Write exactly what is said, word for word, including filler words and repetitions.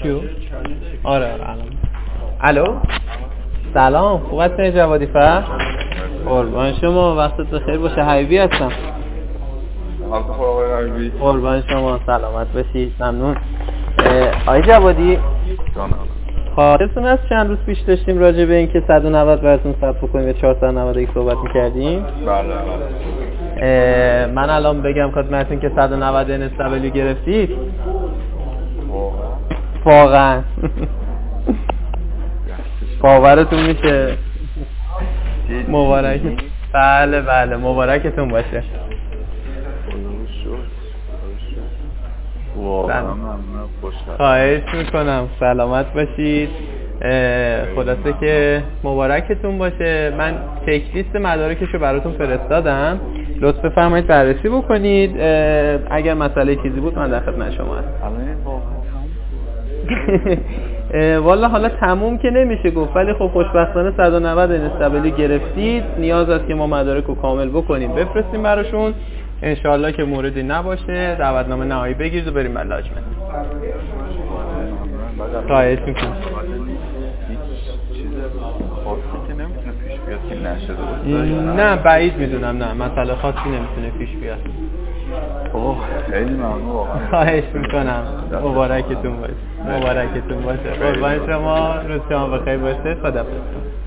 کیو؟ آره آره الان. الو سلام، خوب هستین جوادی فر؟ قربان شما، وقتت بخیر باشه. حبیبی هستم. حالت خوب آقای حبیبی؟ قربان شما، سلامت باشید. ممنون. آقای جوادی خاطرتون از چند روز پیش داشتیم راجع به این که صد و نود براتون ثبت بکنیم یا چهارصد و نود و یک صحبت می‌کردیم؟ بله بله. من الان بگم خدمتتون که صد و نود ان اس دبلیو گرفتید؟ واقعا باورتون میشه؟ مبارک. بله بله مبارکتون باشه. خواهش میکنم، سلامت باشید. خلاصه که مبارکتون باشه. من چک لیست مدارکشو براتون فرستادم، لطف بفرمایید بررسی بکنید. اگر مسئله چیزی بود من در خدمت شما هستم. والا حالا تموم که نمیشه گفت، ولی خب خوشبختانه صد و نود ان اس دبلیو گرفتید. نیاز است که ما مدارک رو کامل بکنیم بفرستیم براشون. انشالله که موردی نباشه دعوتنامه نهایی بگیرید و بریم بلاجمنت. خواهش میکنم. نه بعید میدونم، نه مسئله خاصی نمیتونه پیش بیاد. اوه خیلی ممنون واقعا. خواهش میکنم. مبارکتون باشه. مبارکتون باشه. قربان شما، روز شما بخیر باشه. خداحافظ.